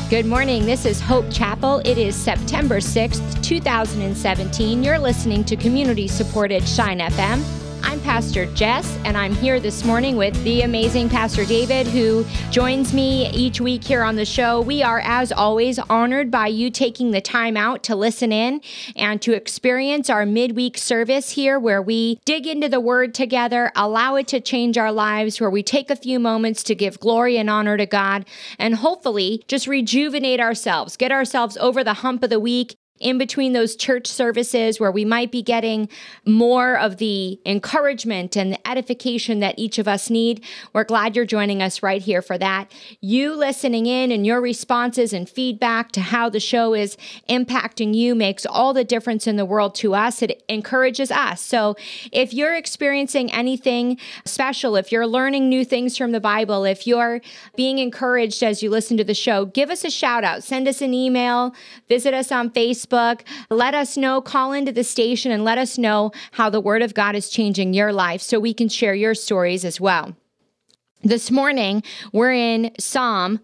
Good morning. This is Hope Chapel. It is September 6th, 2017. You're listening to community-supported Shine FM. I'm Pastor Jess, and I'm here this morning with the amazing Pastor David, who joins me each week here on the show. We are, as always, honored by you taking the time out to listen in and to experience our midweek service here, where we dig into the Word together, allow it to change our lives, where we take a few moments to give glory and honor to God, and hopefully just rejuvenate ourselves, get ourselves over the hump of the week, in between those church services where we might be getting more of the encouragement and the edification that each of us need. We're glad you're joining us right here for that. You listening in and your responses and feedback to how the show is impacting you makes all the difference in the world to us. It encourages us. So if you're experiencing anything special, if you're learning new things from the Bible, if you're being encouraged as you listen to the show, give us a shout out, send us an email, visit us on Facebook. Let us know, call into the station and let us know how the Word of God is changing your life so we can share your stories as well. This morning, we're in Psalm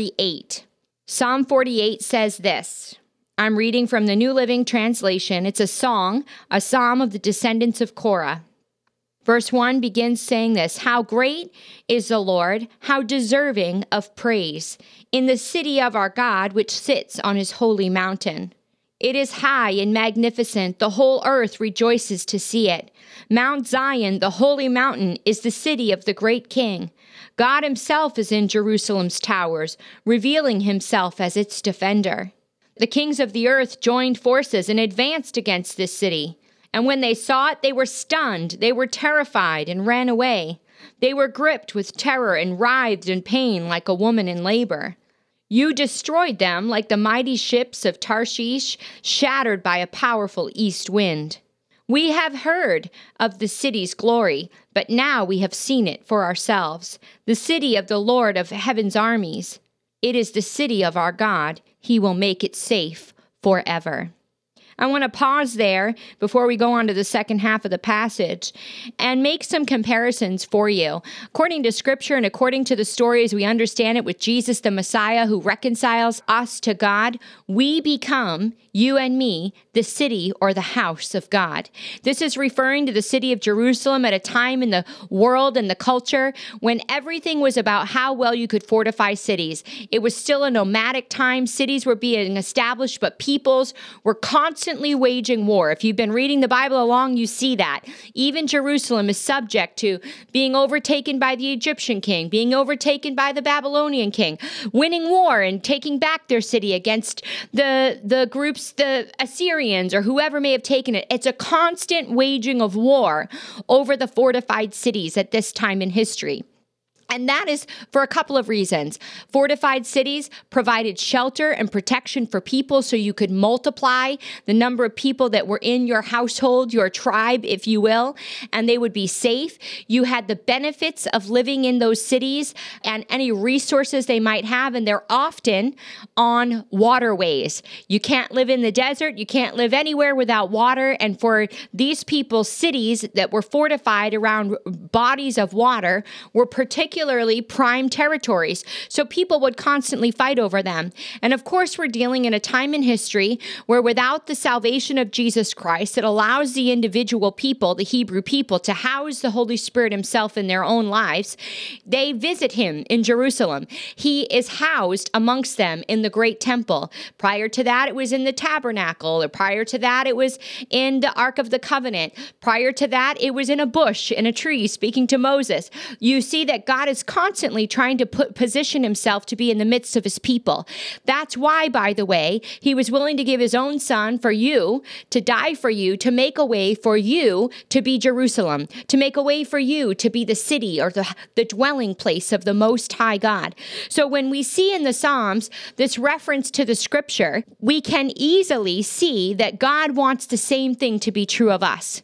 48. Psalm 48 says this. I'm reading from the New Living Translation. It's a song, a psalm of the descendants of Korah. Verse 1 begins saying this: How great is the Lord, how deserving of praise, in the city of our God, which sits on his holy mountain. It is high and magnificent. The whole earth rejoices to see it. Mount Zion, the holy mountain, is the city of the great King. God himself is in Jerusalem's towers, revealing himself as its defender. The kings of the earth joined forces and advanced against this city. And when they saw it, they were stunned. They were terrified and ran away. They were gripped with terror and writhed in pain like a woman in labor. You destroyed them like the mighty ships of Tarshish, shattered by a powerful east wind. We have heard of the city's glory, but now we have seen it for ourselves, the city of the Lord of heaven's armies. It is the city of our God. He will make it safe forever. I want to pause there before we go on to the second half of the passage and make some comparisons for you. According to Scripture and according to the story as we understand it with Jesus the Messiah who reconciles us to God, we become, you and me, the city or the house of God. This is referring to the city of Jerusalem at a time in the world and the culture when everything was about how well you could fortify cities. It was still a nomadic time. Cities were being established, but peoples were constantly waging war. If you've been reading the Bible along, you see that. Even Jerusalem is subject to being overtaken by the Egyptian king, being overtaken by the Babylonian king, winning war and taking back their city against the groups, the Assyrians or whoever may have taken it. It's a constant waging of war over the fortified cities at this time in history. And that is for a couple of reasons. Fortified cities provided shelter and protection for people so you could multiply the number of people that were in your household, your tribe, if you will, and they would be safe. You had the benefits of living in those cities and any resources they might have, and they're often on waterways. You can't live in the desert. You can't live anywhere without water. And for these people, cities that were fortified around bodies of water were particularly prime territories, so people would constantly fight over them. And of course, we're dealing in a time in history where without the salvation of Jesus Christ, it allows the individual people, the Hebrew people, to house the Holy Spirit himself in their own lives. They visit him in Jerusalem. He is housed amongst them in the great temple. Prior to that, it was in the tabernacle. Or prior to that, it was in the Ark of the Covenant. Prior to that, it was in a bush, in a tree, speaking to Moses. You see that God is constantly trying to position himself to be in the midst of his people. That's why, by the way, he was willing to give his own son for you, to die for you, to make a way for you to be Jerusalem, to make a way for you to be the city or the dwelling place of the Most High God. So when we see in the Psalms this reference to the Scripture, we can easily see that God wants the same thing to be true of us.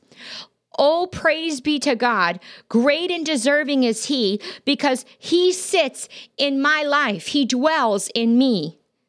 Oh, praise be to God. Great and deserving is he, because he sits in my life. He dwells in me.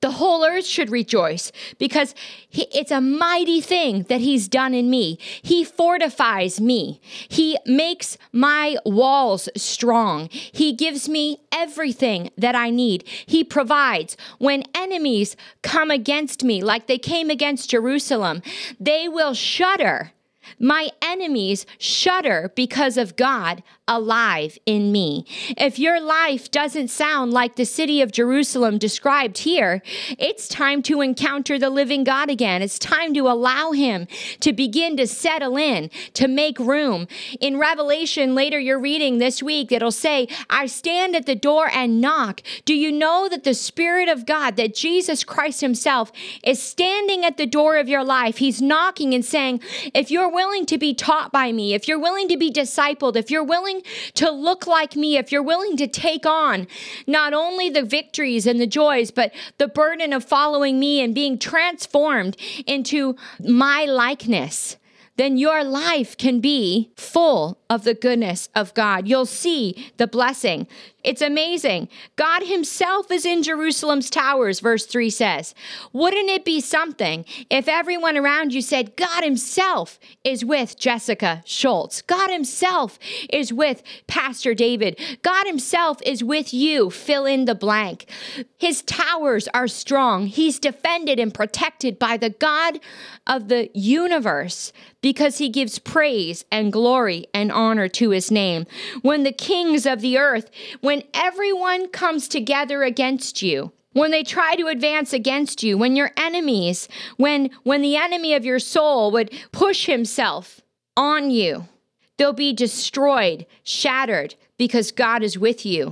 The whole earth should rejoice because it's a mighty thing that he's done in me. He fortifies me. He makes my walls strong. He gives me everything that I need. He provides. When enemies come against me, like they came against Jerusalem, they will shudder. My enemies shudder because of God alive in me. If your life doesn't sound like the city of Jerusalem described here, it's time to encounter the living God again. It's time to allow him to begin to settle in, to make room. In Revelation, later you're reading this week, it'll say, I stand at the door and knock. Do you know that the Spirit of God, that Jesus Christ himself is standing at the door of your life? He's knocking and saying, if you're willing to be taught by me, if you're willing to be discipled, if you're willing to look like me, if you're willing to take on not only the victories and the joys, but the burden of following me and being transformed into my likeness, then your life can be full of the goodness of God. You'll see the blessing. It's amazing. God himself is in Jerusalem's towers, verse 3 says. Wouldn't it be something if everyone around you said, God himself is with Jessica Schultz. God himself is with Pastor David. God himself is with you. Fill in the blank. His towers are strong. He's defended and protected by the God of the universe because he gives praise and glory and honor to his name. When the kings of the earth, when everyone comes together against you, when they try to advance against you, when your enemies, when the enemy of your soul would push himself on you, they'll be destroyed, shattered, because God is with you.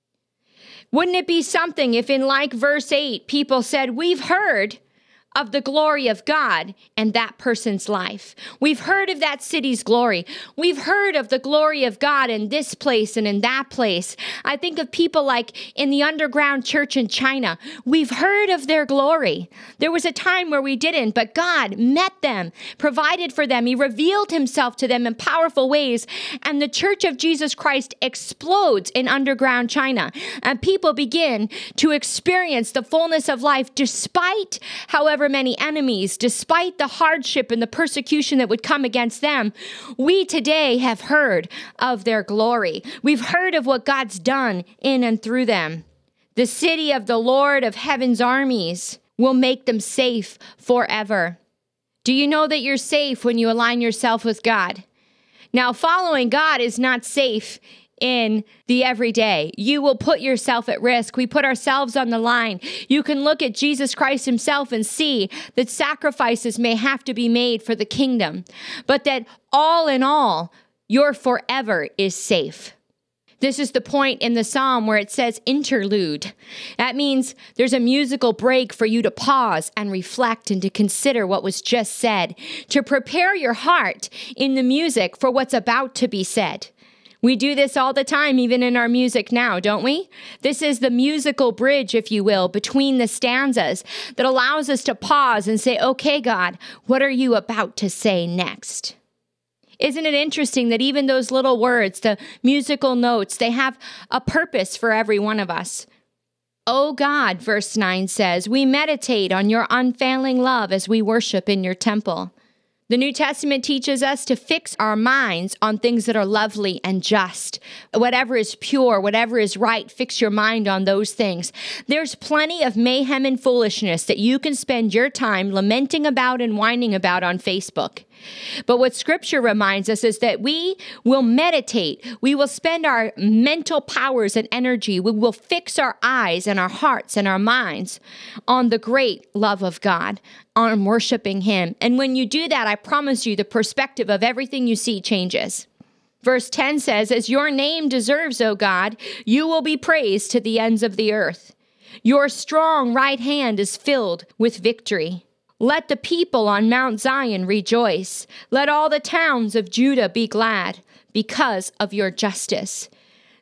Wouldn't it be something if in like verse 8, people said, we've heard of the glory of God and that person's life. We've heard of that city's glory. We've heard of the glory of God in this place and in that place. I think of people like in the underground church in China. We've heard of their glory. There was a time where we didn't, but God met them, provided for them. He revealed himself to them in powerful ways. And the Church of Jesus Christ explodes in underground China. And people begin to experience the fullness of life despite, however, many enemies, despite the hardship and the persecution that would come against them. We today have heard of their glory. We've heard of what God's done in and through them. The city of the Lord of heaven's armies will make them safe forever. Do you know that you're safe when you align yourself with God? Now, following God is not safe in the everyday. You will put yourself at risk. We put ourselves on the line. You can look at Jesus Christ himself and see that sacrifices may have to be made for the kingdom, but that all in all, your forever is safe. This is the point in the psalm where it says interlude. That means there's a musical break for you to pause and reflect and to consider what was just said, to prepare your heart in the music for what's about to be said. We do this all the time, even in our music now, don't we? This is the musical bridge, if you will, between the stanzas that allows us to pause and say, okay, God, what are you about to say next? Isn't it interesting that even those little words, the musical notes, they have a purpose for every one of us? Oh God, verse 9 says, we meditate on your unfailing love as we worship in your temple. The New Testament teaches us to fix our minds on things that are lovely and just. Whatever is pure, whatever is right, fix your mind on those things. There's plenty of mayhem and foolishness that you can spend your time lamenting about and whining about on Facebook. But what Scripture reminds us is that we will meditate. We will spend our mental powers and energy. We will fix our eyes and our hearts and our minds on the great love of God, on worshiping Him. And when you do that, I promise you, the perspective of everything you see changes. Verse 10 says, as your name deserves, O God, you will be praised to the ends of the earth. Your strong right hand is filled with victory. Let the people on Mount Zion rejoice. Let all the towns of Judah be glad because of your justice.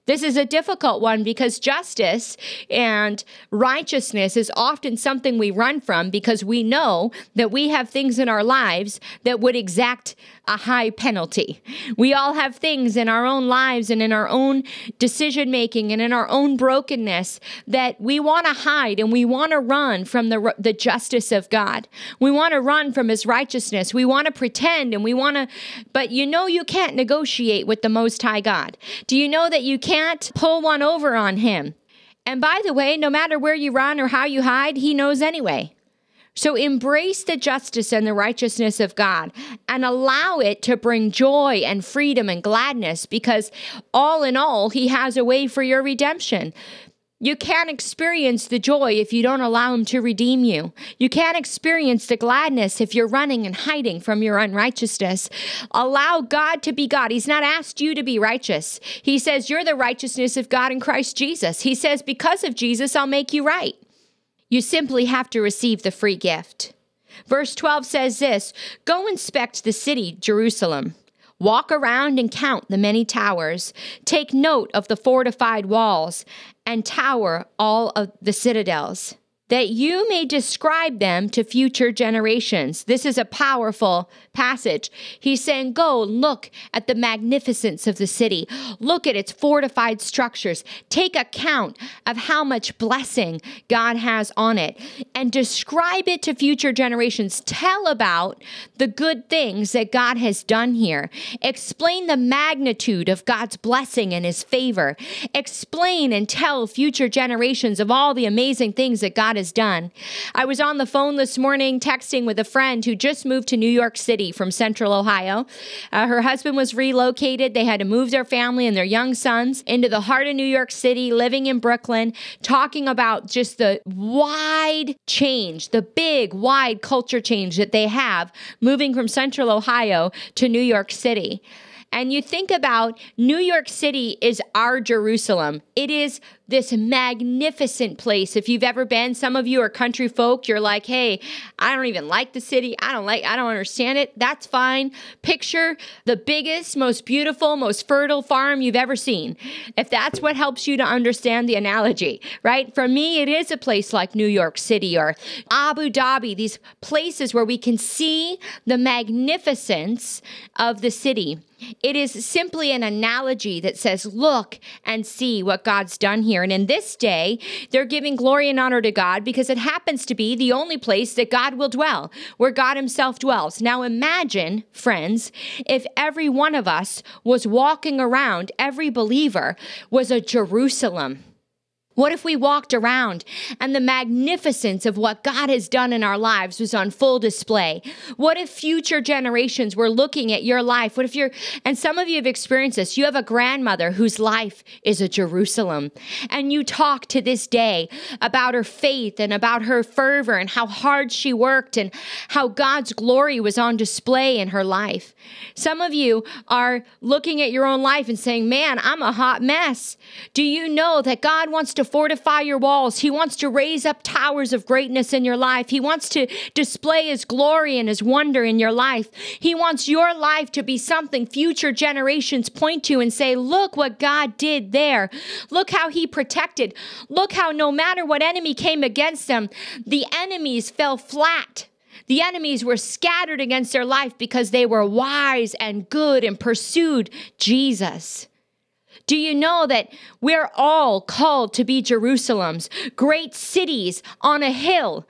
This is a difficult one because justice and righteousness is often something we run from because we know that we have things in our lives that would exact a high penalty. We all have things in our own lives and in our own decision making and in our own brokenness that we want to hide, and we want to run from the justice of God. We want to run from his righteousness. We want to pretend and but you can't negotiate with the Most High God. Do you know that you can't pull one over on him? And by the way, no matter where you run or how you hide, he knows anyway. So embrace the justice and the righteousness of God and allow it to bring joy and freedom and gladness, because all in all, he has a way for your redemption. You can't experience the joy if you don't allow him to redeem you. You can't experience the gladness if you're running and hiding from your unrighteousness. Allow God to be God. He's not asked you to be righteous. He says you're the righteousness of God in Christ Jesus. He says, because of Jesus, I'll make you right. You simply have to receive the free gift. Verse 12 says this, "Go inspect the city, Jerusalem. Walk around and count the many towers. Take note of the fortified walls and tower all of the citadels, that you may describe them to future generations." This is a powerful passage. He's saying, go look at the magnificence of the city. Look at its fortified structures. Take account of how much blessing God has on it and describe it to future generations. Tell about the good things that God has done here. Explain the magnitude of God's blessing and his favor. Explain and tell future generations of all the amazing things that God has done. I was on the phone this morning texting with a friend who just moved to New York City from Central Ohio. Her husband was relocated. They had to move their family and their young sons into the heart of New York City, living in Brooklyn, talking about just the wide change, the big, wide culture change that they have moving from Central Ohio to New York City. And you think about New York City is our Jerusalem. It is this magnificent place. If you've ever been, some of you are country folk, you're like, hey, I don't even like the city. I don't understand it. That's fine. Picture the biggest, most beautiful, most fertile farm you've ever seen. If that's what helps you to understand the analogy, right? For me, it is a place like New York City or Abu Dhabi, these places where we can see the magnificence of the city. It is simply an analogy that says, look and see what God's done here. And in this day, they're giving glory and honor to God because it happens to be the only place that God will dwell, where God himself dwells. Now imagine, friends, if every one of us was walking around, every believer was a Jerusalem. What if we walked around and the magnificence of what God has done in our lives was on full display? What if future generations were looking at your life? And some of you have experienced this. You have a grandmother whose life is a Jerusalem, and you talk to this day about her faith and about her fervor and how hard she worked and how God's glory was on display in her life. Some of you are looking at your own life and saying, man, I'm a hot mess. Do you know that God wants to fortify your walls? He wants to raise up towers of greatness in your life. He wants to display his glory and his wonder in your life. He wants your life to be something future generations point to and say, look what God did there. Look how he protected. Look how no matter what enemy came against them, the enemies fell flat. The enemies were scattered against their life because they were wise and good and pursued Jesus. Do you know that we're all called to be Jerusalems, great cities on a hill?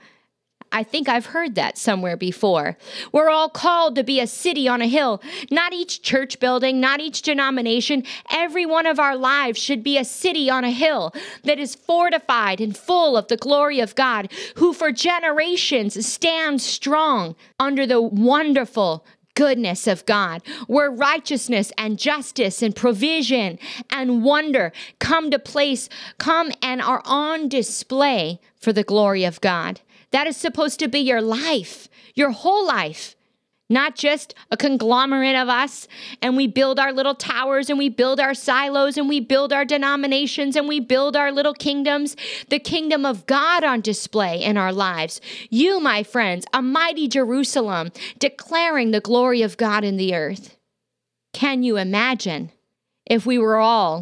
I think I've heard that somewhere before. We're all called to be a city on a hill. Not each church building, not each denomination. Every one of our lives should be a city on a hill that is fortified and full of the glory of God, who for generations stands strong under the wonderful goodness of God, where righteousness and justice and provision and wonder come and are on display for the glory of God. That is supposed to be your life, your whole life, not just a conglomerate of us. And we build our little towers and we build our silos and we build our denominations and we build our little kingdoms. The kingdom of God on display in our lives. You, my friends, a mighty Jerusalem, declaring the glory of God in the earth. Can you imagine if we were all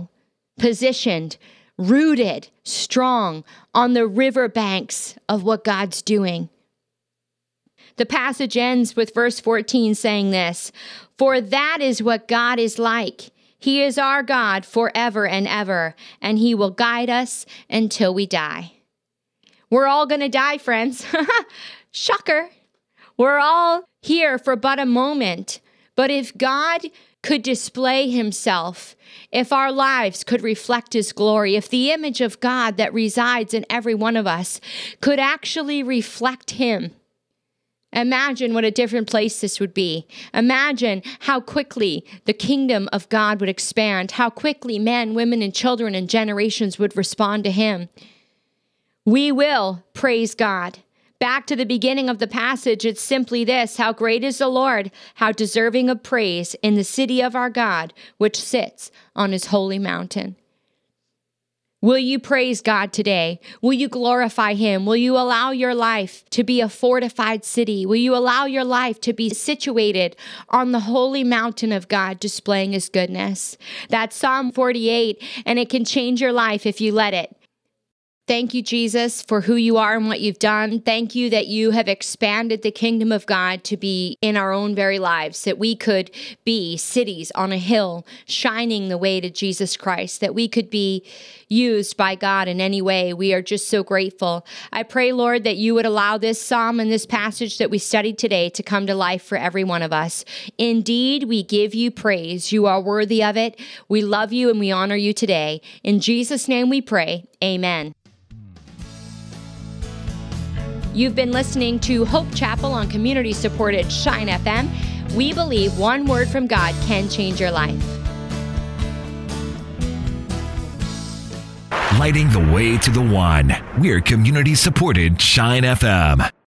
positioned, rooted, strong on the riverbanks of what God's doing. The passage ends with verse 14 saying this, "For that is what God is like. He is our God forever and ever, and he will guide us until we die." We're all going to die, friends. Shocker. We're all here for but a moment. But if God could display himself, if our lives could reflect his glory, if the image of God that resides in every one of us could actually reflect him, imagine what a different place this would be. Imagine how quickly the kingdom of God would expand, how quickly men, women, and children and generations would respond to him. We will praise God. Back to the beginning of the passage, it's simply this: how great is the Lord, how deserving of praise in the city of our God, which sits on his holy mountain. Will you praise God today? Will you glorify him? Will you allow your life to be a fortified city? Will you allow your life to be situated on the holy mountain of God, displaying his goodness? That's Psalm 48, and it can change your life if you let it. Thank you, Jesus, for who you are and what you've done. Thank you that you have expanded the kingdom of God to be in our own very lives, that we could be cities on a hill shining the way to Jesus Christ, that we could be used by God in any way. We are just so grateful. I pray, Lord, that you would allow this psalm and this passage that we studied today to come to life for every one of us. Indeed, we give you praise. You are worthy of it. We love you and we honor you today. In Jesus' name we pray. Amen. You've been listening to Hope Chapel on community-supported Shine FM. We believe one word from God can change your life. Lighting the way to the one. We're community-supported Shine FM.